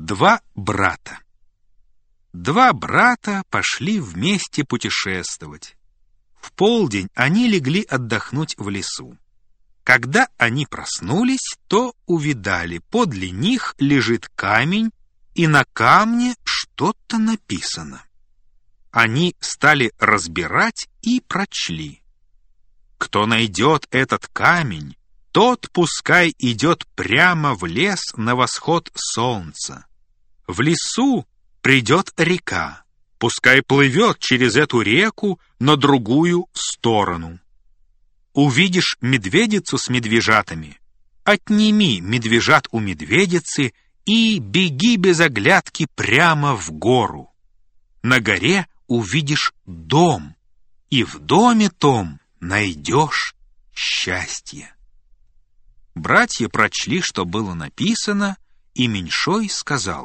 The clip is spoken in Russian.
Два брата. Два брата пошли вместе путешествовать. В полдень они легли отдохнуть в лесу. Когда они проснулись, то увидали, подле них лежит камень, и на камне что-то написано. Они стали разбирать и прочли. Кто найдет этот камень, тот пускай идет прямо в лес на восход солнца. В лесу придет река, пускай плывет через эту реку на другую сторону. Увидишь медведицу с медвежатами, отними медвежат у медведицы и беги без оглядки прямо в гору. На горе увидишь дом, и в доме том найдешь счастье. Братья прочли, что было написано, и меньшой сказал: